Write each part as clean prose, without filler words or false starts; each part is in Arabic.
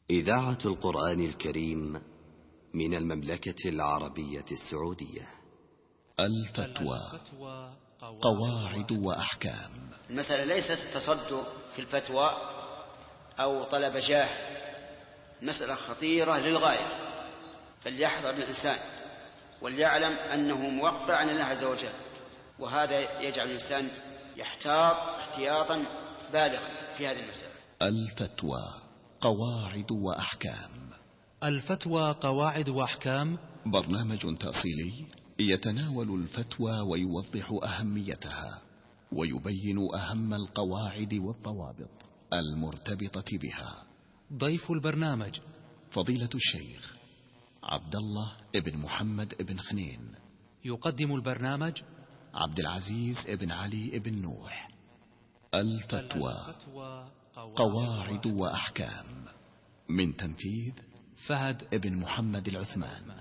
إذاعة القرآن الكريم من المملكة العربية السعودية. الفتوى قواعد وأحكام. المسألة ليست التصدر في الفتوى أو طلب جاه، مسألة خطيرة للغاية، فليحذر الإنسان وليعلم أنه موقع عن الله عز وجل، وهذا يجعل الإنسان يحتاط احتياطا بالغا في هذه المسألة. الفتوى قواعد وأحكام. الفتوى قواعد وأحكام برنامج تأصيلي يتناول الفتوى ويوضح أهميتها ويبين أهم القواعد والضوابط المرتبطة بها. ضيف البرنامج فضيلة الشيخ عبد الله ابن محمد ابن خنين. يقدم البرنامج عبد العزيز ابن علي ابن نوح. الفتوى قواعد وأحكام، من تنفيذ فهد ابن محمد العثمان.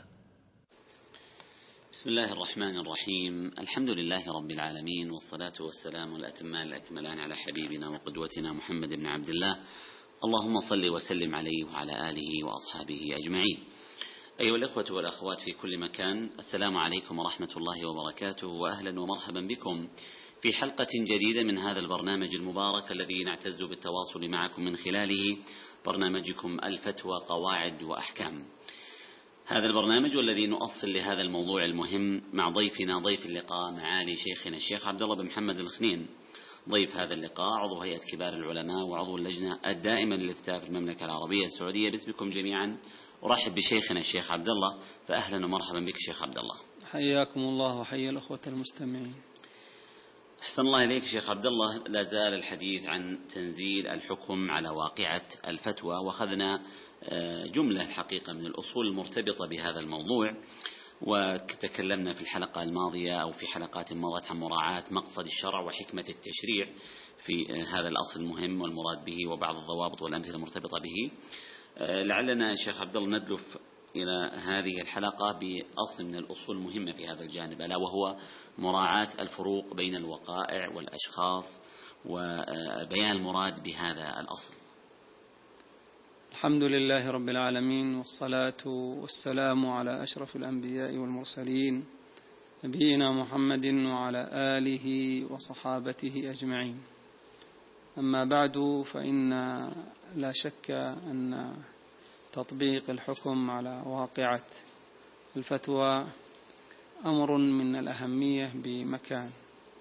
بسم الله الرحمن الرحيم. الحمد لله رب العالمين، والصلاة والسلام الأتمان الأكملان على حبيبنا وقدوتنا محمد بن عبد الله، اللهم صل وسلم عليه وعلى آله وأصحابه أجمعين. أيها الأخوة والأخوات في كل مكان، السلام عليكم ورحمة الله وبركاته، وأهلا ومرحبا بكم في حلقة جديدة من هذا البرنامج المبارك الذي نعتز بالتواصل معكم من خلاله، برنامجكم الفتوى قواعد وأحكام. هذا البرنامج والذي نؤصل لهذا الموضوع المهم مع ضيفنا ضيف اللقاء معالي شيخنا الشيخ عبد الله بن محمد الخنين، ضيف هذا اللقاء عضو هيئة كبار العلماء وعضو اللجنة الدائمة للإفتاء في المملكة العربية السعودية. باسمكم جميعا أرحب بشيخنا الشيخ عبد الله، فأهلا ومرحبا بك شيخ عبد الله. حياكم الله وحيا الأخوة المستمعين. أحسن الله إليك شيخ عبد الله. لا زال الحديث عن تنزيل الحكم على واقعة الفتوى، وأخذنا جملة الحقيقة من الأصول المرتبطة بهذا الموضوع، وتكلمنا في الحلقة الماضية أو في حلقات مضت عن مراعاة مقصد الشرع وحكمة التشريع في هذا الأصل المهم والمراد به وبعض الضوابط والأمثلة المرتبطة به. لعلنا شيخ عبد الله ندلف إلى هذه الحلقة بأصل من الأصول المهمة في هذا الجانب، ألا وهو مراعاة الفروق بين الوقائع والأشخاص وبيان المراد بهذا الأصل. الحمد لله رب العالمين، والصلاة والسلام على أشرف الأنبياء والمرسلين، نبينا محمد وعلى آله وصحابته أجمعين. أما بعد، فإن لا شك أن تطبيق الحكم على واقعة الفتوى أمر من الأهمية بمكان،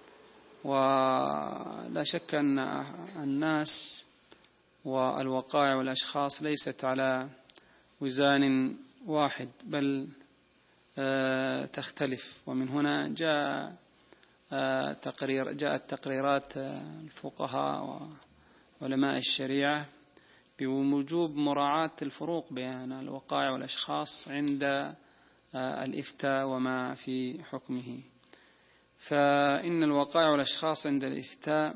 ولا شك أن الناس والوقائع والأشخاص ليست على وزان واحد، بل تختلف. ومن هنا جاءت تقريرات الفقهاء وعلماء الشريعة بوجوب مراعاة الفروق بين الوقائع والأشخاص عند الإفتاء وما في حكمه. فإن الوقائع والأشخاص عند الإفتاء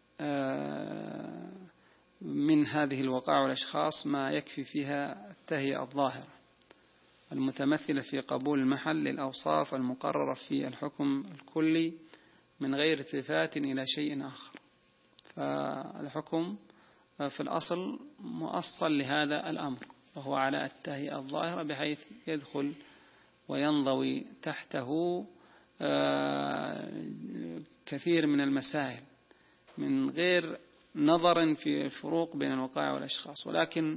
من هذه الوقائع والأشخاص ما يكفي فيها التهيئة الظاهرة المتمثلة في قبول المحل للأوصاف المقررة في الحكم الكلي من غير التفات إلى شيء آخر. فالحكم في الأصل مؤصل لهذا الأمر، وهو على التهيئة الظاهرة بحيث يدخل وينضوي تحته كثير من المسائل من غير نظر في الفروق بين الوقائع والأشخاص، ولكن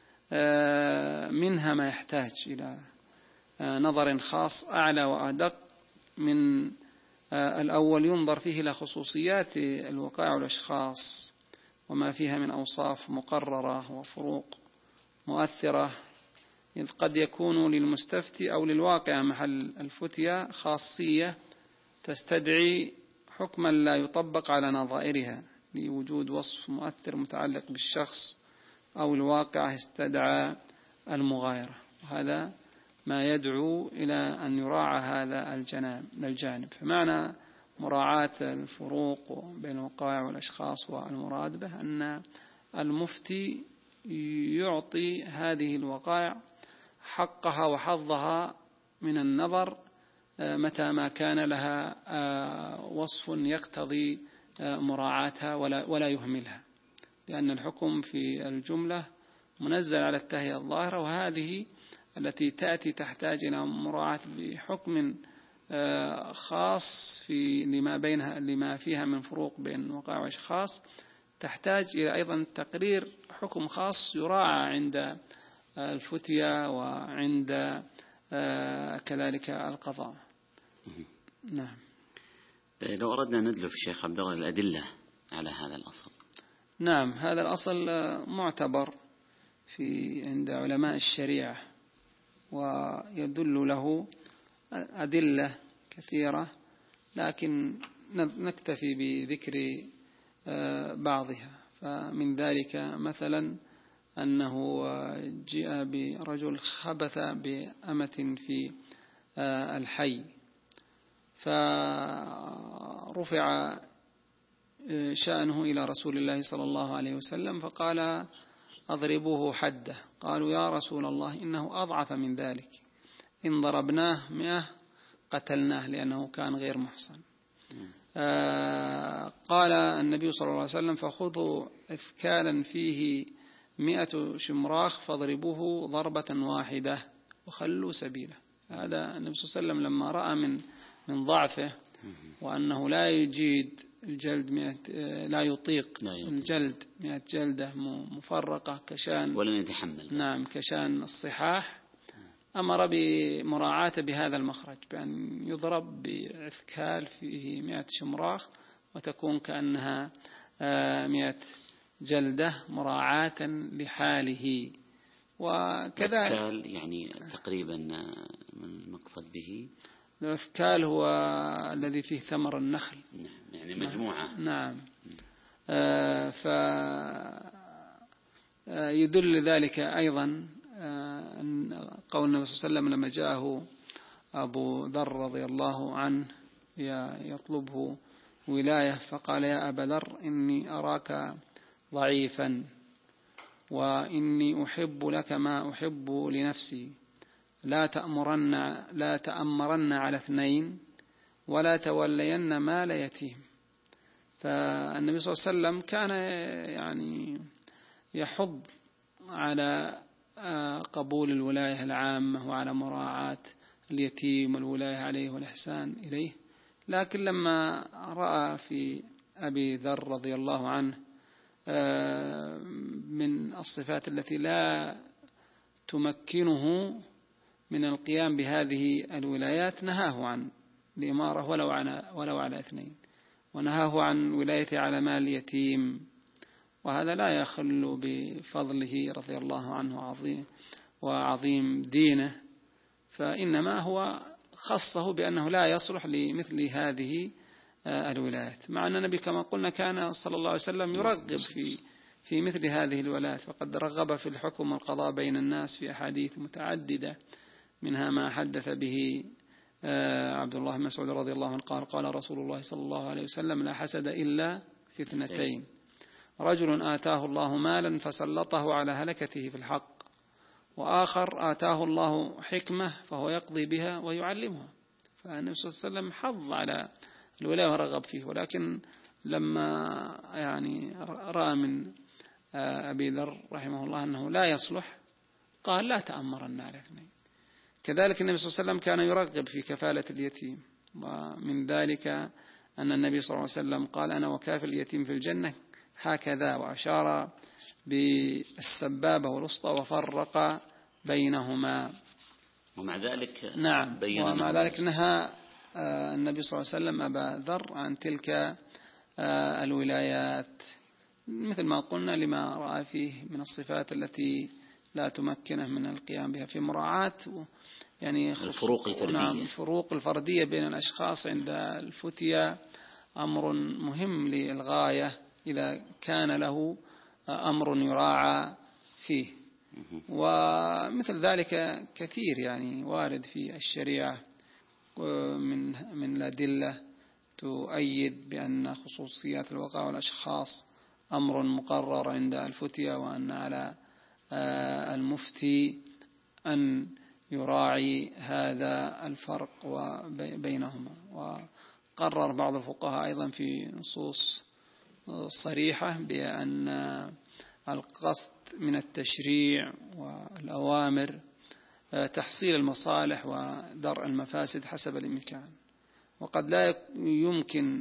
منها ما يحتاج إلى نظر خاص أعلى وأدق من الأول، ينظر فيه إلى خصوصيات الوقائع والأشخاص وما فيها من أوصاف مقررة وفروق مؤثرة، إذ قد يكون للمستفتي أو للواقع محل الفتية خاصية تستدعي حكما لا يطبق على نظائرها لوجود وصف مؤثر متعلق بالشخص، أو الواقع استدعى المغايرة. وهذا ما يدعو إلى أن يراعى هذا الجانب. فمعنى مراعاة الفروق بين الوقائع والأشخاص والمراد به أن المفتي يعطي هذه الوقائع حقها وحظها من النظر متى ما كان لها وصف يقتضي مراعاتها ولا يهملها، لأن الحكم في الجملة منزل على التهيئة الظاهرة، وهذه التي تأتي تحتاج إلى مراعاة بحكم خاص في لما فيها من فروق بين وقائع وأشخاص، تحتاج إلى أيضا تقرير حكم خاص يراعى عند الفتية وعند كذلك القضاء. نعم. لو أردنا ندلف الشيخ عبد الله الأدلة على هذا الأصل. نعم، هذا الأصل معتبر عند علماء الشريعة، ويدل له أدلة كثيرة، لكن نكتفي بذكر بعضها. فمن ذلك مثلا أنه جاء برجل خبث بأمة في الحي، فرفع شأنه إلى رسول الله صلى الله عليه وسلم، فقال أضربوه حده. قالوا يا رسول الله إنه أضعف من ذلك، إن ضربناه 100 قتلناه لأنه كان غير محصن. قال النبي صلى الله عليه وسلم فخذوا إثكالا فيه 100 شمراخ فاضربوه ضربة واحدة وخلوا سبيله. هذا النبي صلى الله عليه وسلم لما رأى من ضعفه وأنه لا يجيد الجلد لا يطيق الجلد 100 جلدة مفرقة كشان ولن يتحمل. نعم، كشان الصحاح، أمر بمراعاة بهذا المخرج، بأن يضرب بعثكال فيه 100 شمراخ وتكون كأنها 100 جلدة مراعاة لحاله. وكذا يعني تقريبا من المقصد به العثكال هو الذي فيه ثمر النخل، يعني مجموعة. نعم. فيدل ذلك أيضا قول النبي صلى الله عليه وسلم لما جاءه أبو ذر رضي الله عنه يطلبه ولاية، فقال يا أبا ذر إني أراك ضعيفا وإني أحب لك ما أحب لنفسي، لا تأمرن على 2 ولا تولين مال يتيم. فالنبي صلى الله عليه وسلم كان يعني يحض على قبول الولاية العامة وعلى مراعاة اليتيم والولاية عليه والإحسان إليه، لكن لما رأى في أبي ذر رضي الله عنه من الصفات التي لا تمكنه من القيام بهذه الولايات نهاه عن الإمارة ولو على 2، ونهاه عن ولايته على مال اليتيم، وهذا لا يخل بفضله رضي الله عنه وعظيم دينه، فإنما هو خصه بأنه لا يصلح لمثل هذه الولايات، مع أن النبي كما قلنا كان صلى الله عليه وسلم يرغب في مثل هذه الولايات، فقد رغب في الحكم والقضاء بين الناس في أحاديث متعددة، منها ما حدث به عبد الله بن مسعود رضي الله عنه قال قال رسول الله صلى الله عليه وسلم لا حسد إلا في 2: رجل آتاه الله مالا فسلطه على هلكته في الحق، وآخر آتاه الله حكمة فهو يقضي بها ويعلمها. فالنبي صلى الله عليه وسلم حظ على الولاية ورغب فيه، ولكن لما يعني رأى من أبي ذر رحمه الله أنه لا يصلح قال لا تأمرن على 2. كذلك النبي صلى الله عليه وسلم كان يرغب في كفالة اليتيم، ومن ذلك أن النبي صلى الله عليه وسلم قال أنا وكافل اليتيم في الجنة هكذا، وأشار بالسبابة والوسطى وفرق بينهما. ومع ذلك نعم، ومع ذلك نهى النبي صلى الله عليه وسلم أبا ذر عن تلك الولايات، مثل ما قلنا لما رأى فيه من الصفات التي لا تمكنه من القيام بها، في مراعاة يعني الفروق الفردية. نعم، الفروق الفردية بين الأشخاص عند الفتية أمر مهم للغاية إذا كان له أمر يراعى فيه. ومثل ذلك كثير يعني وارد في الشريعة من الأدلة تؤيد بأن خصوصيات الوقائع والأشخاص أمر مقرر عند الفتية، وأن على المفتي أن يراعي هذا الفرق بينهما. وقرر بعض الفقهاء أيضا في نصوص صريحة بأن القسط من التشريع والأوامر تحصيل المصالح ودرء المفاسد حسب الإمكان، وقد لا يمكن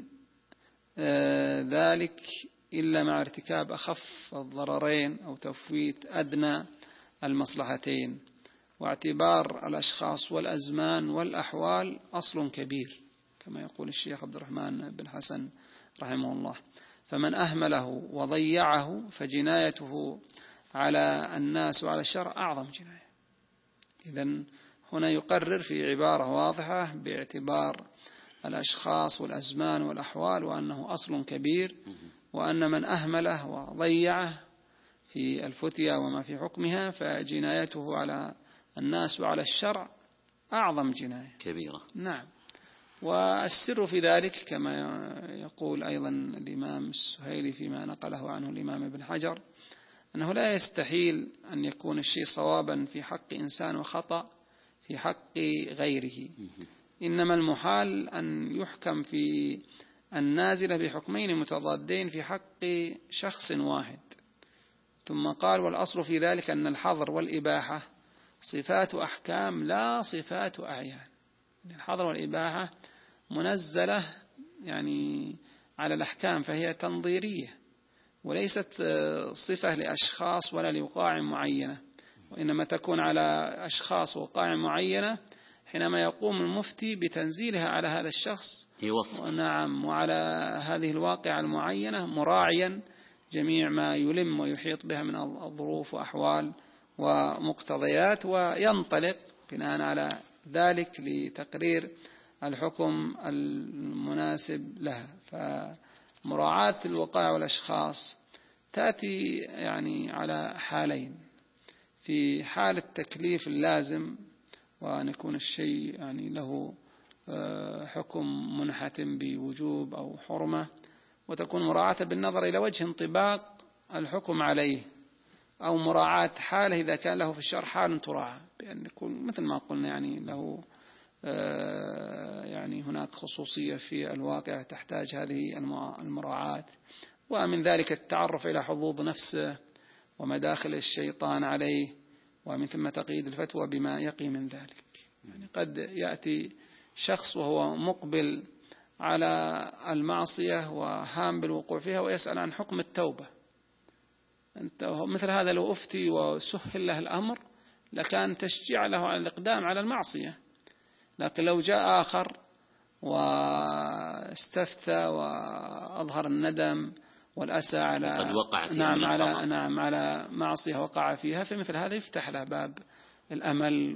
ذلك إلا مع ارتكاب أخف الضررين أو تفويت أدنى المصلحتين، واعتبار الأشخاص والأزمان والأحوال أصل كبير كما يقول الشيخ عبد الرحمن بن حسن رحمه الله. فمن أهمله وضيعه فجنايته على الناس وعلى الشرع أعظم جناية. إذن هنا يقرر في عبارة واضحة باعتبار الأشخاص والأزمان والأحوال وأنه أصل كبير، وأن من أهمله وضيعه في الفتية وما في حكمها فجنايته على الناس وعلى الشرع أعظم جناية كبيرة. نعم. والسر في ذلك كما يقول أيضا الإمام السهيلي فيما نقله عنه الإمام ابن حجر، أنه لا يستحيل أن يكون الشيء صوابا في حق إنسان وخطأ في حق غيره، إنما المحال أن يحكم في النازلة بحكمين متضادين في حق شخص واحد. ثم قال: والأصل في ذلك أن الحظر والإباحة صفات أحكام لا صفات أعيان. الحظر والإباحة منزلة يعني على الأحكام، فهي تنظيرية وليست صفة لأشخاص ولا لوقائع معينة، وإنما تكون على أشخاص ووقائع معينة حينما يقوم المفتي بتنزيلها على هذا الشخص. نعم. وعلى هذه الواقعة المعينة مراعيا جميع ما يلم ويحيط بها من الظروف وأحوال ومقتضيات، وينطلق بناء على ذلك لتقرير الحكم المناسب لها. فمراعاة الوقائع والأشخاص تأتي يعني على حالين: في حال التكليف اللازم وأن يكون الشيء يعني له حكم منحتم بوجوب أو حرمة، وتكون مراعاة بالنظر إلى وجه انطباق الحكم عليه، أو مراعاة حاله إذا كان له في الشرع حال تراعى، بأن يكون مثل ما قلنا يعني له يعني هناك خصوصية في الواقع تحتاج هذه المراعاة. ومن ذلك التعرف إلى حظوظ نفسه ومداخل الشيطان عليه، ومن ثم تقييد الفتوى بما يقي من ذلك. يعني قد يأتي شخص وهو مقبل على المعصية وهام بالوقوع فيها ويسأل عن حكم التوبة. مثل هذا لو أفتي وسهل له الأمر لكان تشجيع له على الإقدام على المعصية، لكن لو جاء آخر واستفتى وأظهر الندم والأسى على على معصية وقع فيها، فمثل هذا يفتح له باب الأمل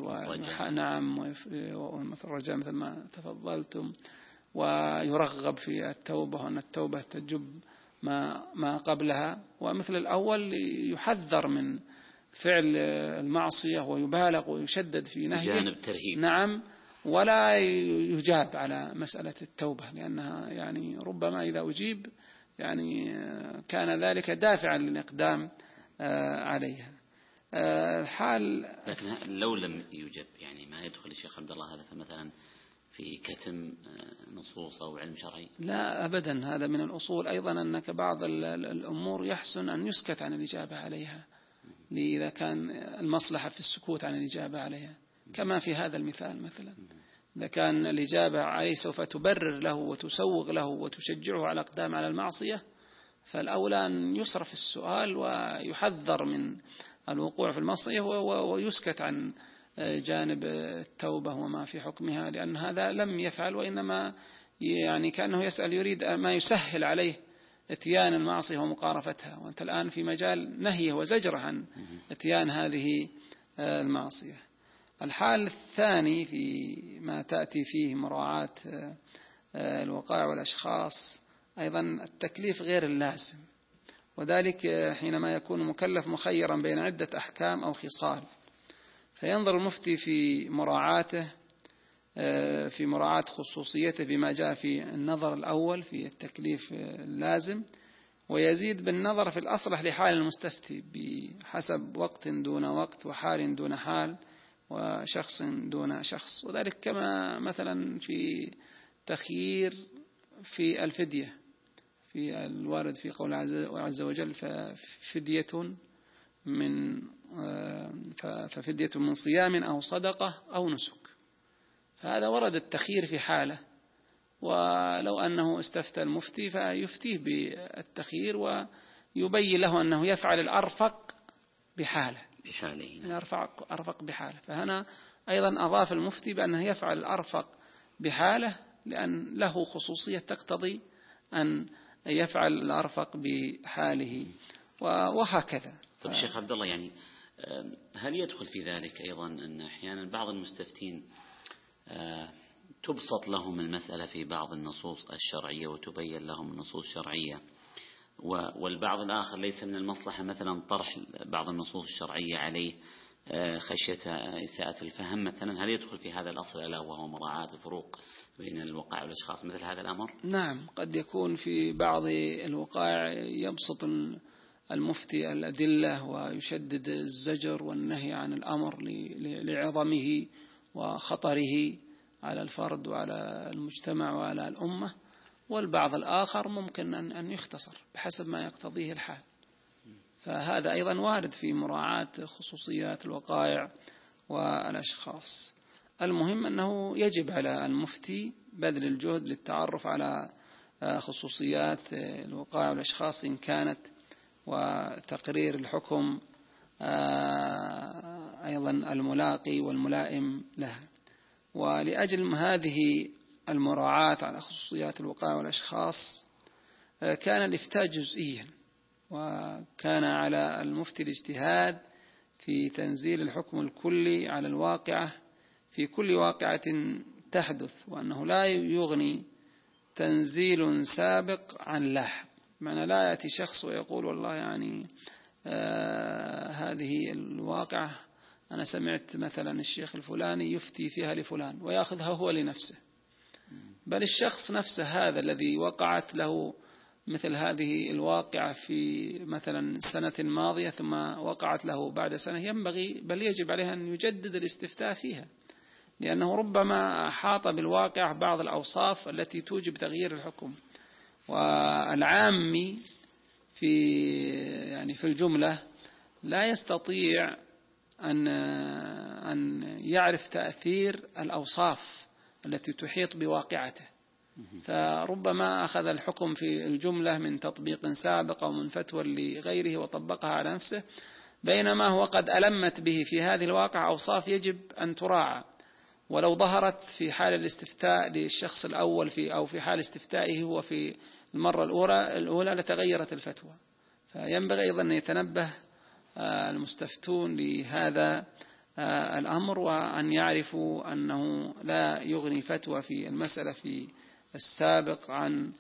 ومثل الرجاء مثل ما تفضلتم، ويرغب في التوبة، وأن التوبة تجب ما قبلها. ومثل الأول يحذر من فعل المعصية ويبالغ ويشدد في نهيه، جانب ترهيب. نعم. ولا يجاب على مسألة التوبة، لأنها يعني ربما إذا أجيب يعني كان ذلك دافعا للإقدام عليها. الحال لكن لو لم يجب يعني ما يدخل الشيخ عبد الله هذا فمثلا في كتم نصوص أو علم شرعي؟ لا أبدا، هذا من الأصول أيضا أنك بعض الأمور يحسن أن يسكت عن الإجابة عليها، إذا كان المصلحة في السكوت عن الإجابة عليها، كما في هذا المثال مثلا إذا كان الإجابة عليه سوف تبرر له وتسوغ له وتشجعه على الإقدام على المعصية، فالأولى أن يصرف السؤال ويحذر من الوقوع في المعصية ويسكت عن جانب التوبة وما في حكمها، لأن هذا لم يفعل، وإنما يعني كأنه يسأل يريد ما يسهل عليه اتيان المعصية ومقارفتها، وأنت الآن في مجال نهيه وزجره عن اتيان هذه المعصية. الحال الثاني في ما تأتي فيه مراعاة الوقائع والأشخاص أيضا التكليف غير اللازم، وذلك حينما يكون مكلف مخيرا بين عدة أحكام أو خصال، فينظر المفتي في مراعاة خصوصيته بما جاء في النظر الأول في التكليف اللازم، ويزيد بالنظر في الأصلح لحال المستفتي بحسب وقت دون وقت وحال دون حال وشخص دون شخص. وذلك كما مثلا في تخيير في الفدية في الوارد في قول عز وجل ففدية ففدية من صيام أو صدقة أو نسك. فهذا ورد التخيير في حاله، ولو أنه استفتى المفتي فيفتيه بالتخيير ويبين له أنه يفعل الأرفق بحاله، أرفق بحاله. فهنا أيضا أضاف المفتي بأنه يفعل الأرفق بحاله، لأن له خصوصية تقتضي أن يفعل الأرفق بحاله، وهكذا. طيب الشيخ عبد الله، يعني هل يدخل في ذلك أيضا أن أحيانا بعض المستفتين تبسط لهم المسألة في بعض النصوص الشرعية وتبين لهم النصوص الشرعية، والبعض الآخر ليس من المصلحة مثلا طرح بعض النصوص الشرعية عليه خشية إساءة الفهم مثلا؟ هل يدخل في هذا الأصل ألا وهو مراعاة الفروق بين الوقائع والأشخاص مثل هذا الأمر؟ نعم، قد يكون في بعض الوقائع يبسط المفتي الأدلة ويشدد الزجر والنهي عن الأمر لعظمه وخطره على الفرد وعلى المجتمع وعلى الأمة، والبعض الآخر ممكن أن يختصر بحسب ما يقتضيه الحال. فهذا أيضا وارد في مراعاة خصوصيات الوقائع والأشخاص. المهم أنه يجب على المفتي بذل الجهد للتعرف على خصوصيات الوقائع والأشخاص إن كانت، وتقرير الحكم أيضا الملاقي والملائم لها. ولأجل هذه المراعاة على خصوصيات الوقائع والأشخاص كان الإفتاء جزئيا، وكان على المفتي الاجتهاد في تنزيل الحكم الكلي على الواقعة في كل واقعة تحدث، وأنه لا يغني تنزيل سابق عن لاحق. معنى لا يأتي شخص ويقول والله يعني هذه الواقعة أنا سمعت مثلا الشيخ الفلاني يفتي فيها لفلان ويأخذها هو لنفسه، بل الشخص نفسه هذا الذي وقعت له مثل هذه الواقعة في مثلا سنة ماضية ثم وقعت له بعد سنة، ينبغي بل يجب عليه أن يجدد الاستفتاء فيها، لأنه ربما أحاط بالواقع بعض الأوصاف التي توجب تغيير الحكم. والعامي في الجملة لا يستطيع أن يعرف تأثير الأوصاف التي تحيط بواقعته، فربما أخذ الحكم في الجملة من تطبيق سابق أو من فتوى لغيره وطبقها على نفسه، بينما هو قد ألمت به في هذه الواقع أوصاف يجب أن تراعى، ولو ظهرت في حال الاستفتاء للشخص الأول أو في حال استفتائه هو في المرة الأولى لتغيرت الفتوى. فينبغي أيضا أن يتنبه المستفتون لهذا الأمر، وأن يعرفوا أنه لا يغني فتوى في المسألة في السابق عن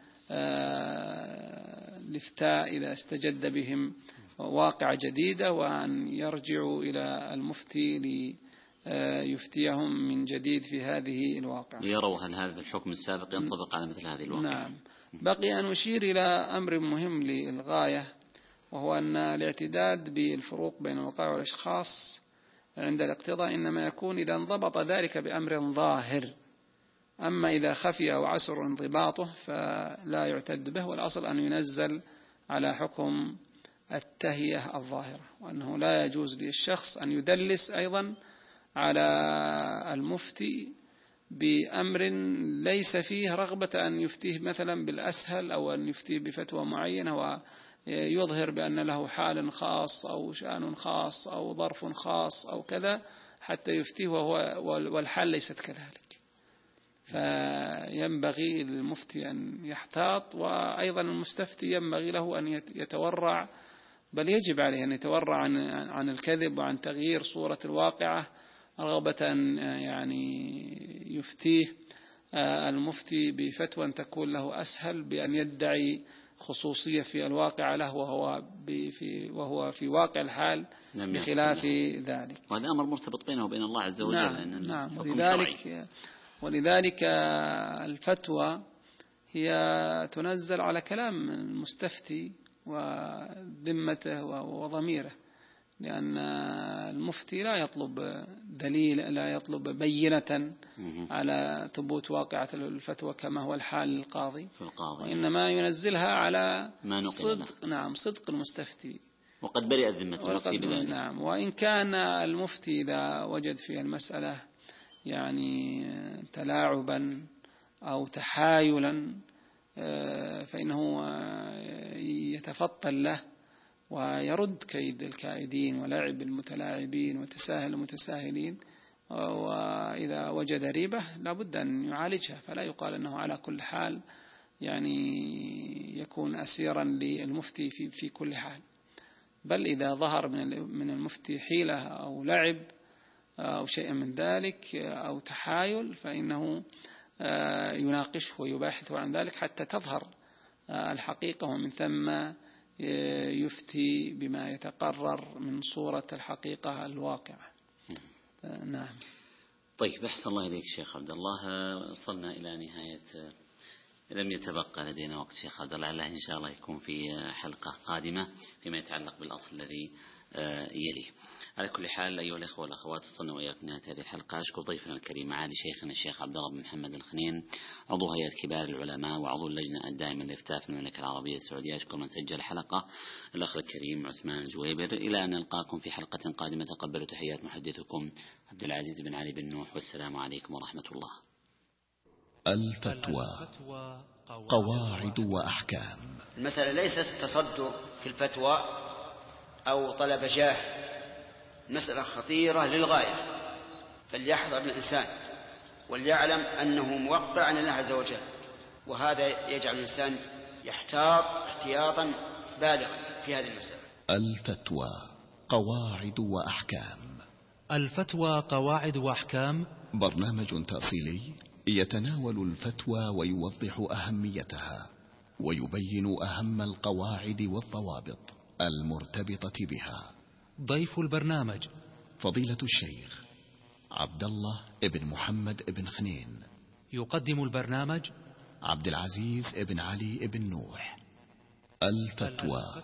الافتاء إذا استجد بهم واقع جديدة، وأن يرجعوا إلى المفتي ليفتيهم من جديد في هذه الواقع، ليروا هل هذا الحكم السابق ينطبق على مثل هذه الواقع. نعم. بقي أن أشير إلى أمر مهم للغاية، وهو أن الاعتداد بالفروق بين الوقائع والأشخاص عند الاقتضاء إنما يكون إذا انضبط ذلك بأمر ظاهر، أما إذا خفي أو عسر انضباطه فلا يعتد به، والأصل أن ينزل على حكم التهيئة الظاهرة، وأنه لا يجوز للشخص أن يدلس أيضا على المفتي بأمر ليس فيه رغبة أن يفتيه مثلا بالأسهل أو أن يفتيه بفتوى معينة ويظهر بأن له حال خاص أو شأن خاص أو ظرف خاص أو كذا حتى يفتيه والحال ليست كذلك. فينبغي للمفتي أن يحتاط، وأيضا المستفتي ينبغي له أن يتورع، بل يجب عليه أن يتورع عن الكذب وعن تغيير صورة الواقعة رغبة أن يفتيه المفتي بفتوى تكون له أسهل بأن يدعي خصوصية في الواقع له وهو في واقع الحال بخلاف ذلك. وهذا أمر مرتبط بينه وبين الله عز وجل. نعم. ولذلك الفتوى هي تنزل على كلام المستفتي وذمته وضميره، لأن المفتي لا يطلب دليل، لا يطلب بينة على ثبوت واقعة الفتوى كما هو الحال للقاضي، وإنما ينزلها على صدق المستفتي وقد برئت ذمة المفتي بذلك. نعم. وإن كان المفتي إذا وجد في المسألة يعني تلاعبا أو تحايلا فإنه يتفطن له ويرد كيد الكائدين ولعب المتلاعبين وتساهل المتساهلين. وإذا وجد ريبة لابد أن يعالجها، فلا يقال أنه على كل حال يعني يكون أسيرا للمفتي في كل حال، بل إذا ظهر من المفتي حيلة أو لعب أو شيء من ذلك أو تحايل فإنه يناقشه ويباحث عن ذلك حتى تظهر الحقيقة، ومن ثم يفتي بما يتقرر من صورة الحقيقة الواقعة. نعم. طيب، أحسن الله إليك شيخ عبد الله. وصلنا إلى نهاية، لم يتبقى لدينا وقت شيخ عبد الله، إن شاء الله يكون في حلقة قادمة فيما يتعلق بالأصل الذي يليه. على كل حال أيها الأخوة والأخوات، وصلنا وإياكم نهاية هذه الحلقة. أشكر ضيفنا الكريم معالي شيخنا الشيخ عبد الله بن محمد الخنين، عضو هيئة كبار العلماء وعضو اللجنة الدائمة للإفتاء في المملكة العربية السعودية. أشكر من سجل الحلقة الأخ الكريم عثمان الجويبر. إلى أن نلقاكم في حلقة قادمة، تقبلوا تحيات محدثكم عبد العزيز بن علي بن نوح، والسلام عليكم ورحمة الله. الفتوى قواعد وأحكام. المسألة ليست التصدر في الفتوى أو طلب جاه، مسألة خطيرة للغاية، فليحذر الإنسان وليعلم أنه موقع عن الله عز وجل، وهذا يجعل الإنسان يحتاط احتياطا بالغا في هذه المسألة. الفتوى قواعد وأحكام. الفتوى قواعد وأحكام، برنامج تأصيلي يتناول الفتوى ويوضح أهميتها ويبين أهم القواعد والضوابط المرتبطة بها. ضيف البرنامج فضيلة الشيخ عبد الله ابن محمد ابن خنين. يقدم البرنامج عبد العزيز ابن علي ابن نوح. الفتوى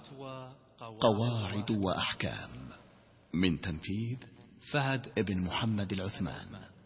قواعد وأحكام، من تنفيذ فهد ابن محمد العثمان.